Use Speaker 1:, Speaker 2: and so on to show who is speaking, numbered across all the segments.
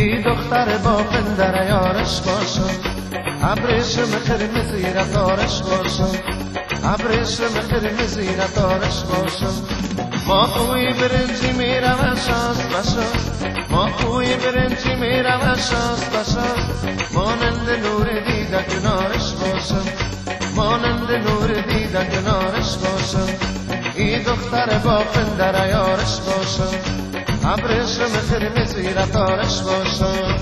Speaker 1: ای دختر با پندر یارش باشم، ابریشم قرمزی را دارش باشم، ابریشم قرمزی را دارش باشم. ما خوی برنجی میرم شاست باشم، ما خوی برنجی میرم شاست باشم. مانند نور دیده کنارش باشم، مانند نور دیده کنارش باشم. ای دختر با پندر یارش باشم، ابریشم قرمزی را دارش باشم.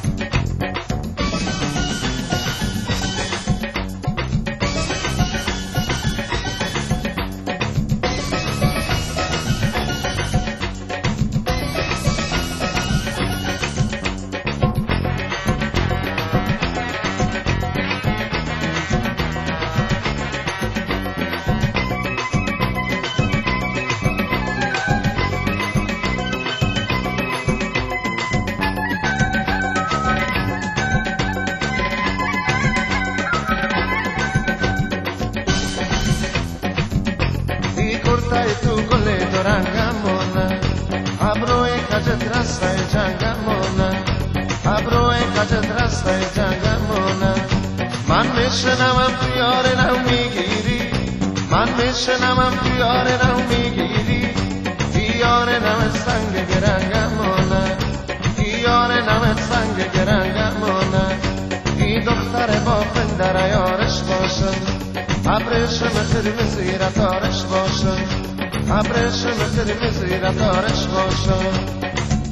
Speaker 1: تو گل درنگمونه، ابروی کجت رستای جنگمونه، ابروی کجت رستای جنگمونه. من میشنوم تو یار نو میگیری، من میشنوم تو یار نو میگیری. یار نو سنگ گرنگمونه، یار نو سنگ گرنگمونه. ای دختر با پندر یارش باشم، ابریشم قرمزی را دارش باشم، ابریشم قرمزی را دارش باشم.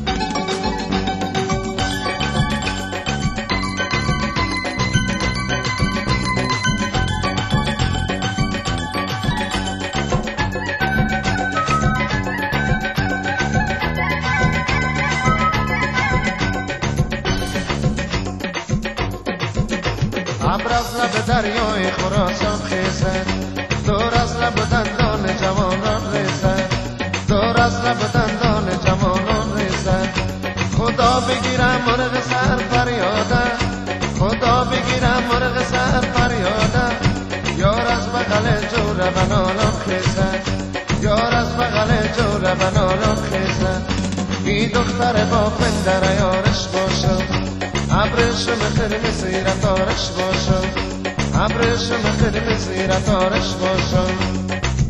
Speaker 1: ابر از لب دریای خراسان خیزد، دور از لب دندان جوانان ریزد، دور از لب دندان جوانان ریزد. خدا بگیرم مرغ سر فریاده، خدا بگیرم مرغ سر فریاده. یار از بغل جور بنالان خیزد، یار از بغل جور بنالان خیزد. ای دختر با پندر یارش باشم، ابریشم قرمزی را دارش باشم، ابریشم قرمزی را دارش باشم.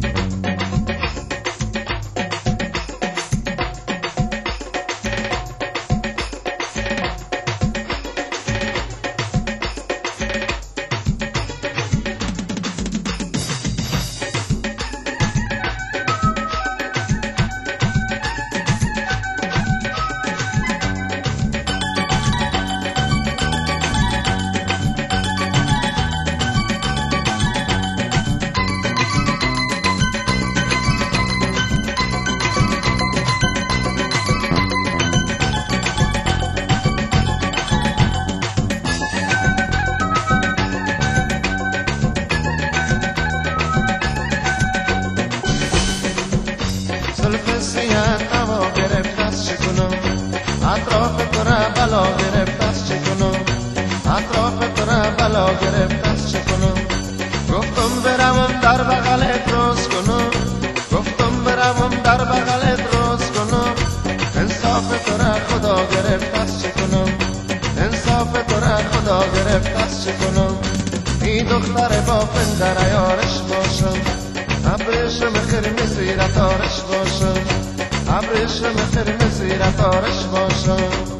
Speaker 1: زلف سیاه هوا گرفت از چه کنم، اطراف تو را بلا گرفت از چه کنم، اطراف تو را بلا گرفت از چه کنم. گفتم بروم در بغلت روز کنم، گفتم بروم در بغلت روز کنم. انصاف تو را خدا گرفت از چه کنم، انصاف تو را خدا گرفت از چه کنم. ای دختر با پندر یارش باشم، ابریشم قرمزی را دارش باشم، ابریشم قرمزی را دارش باشم.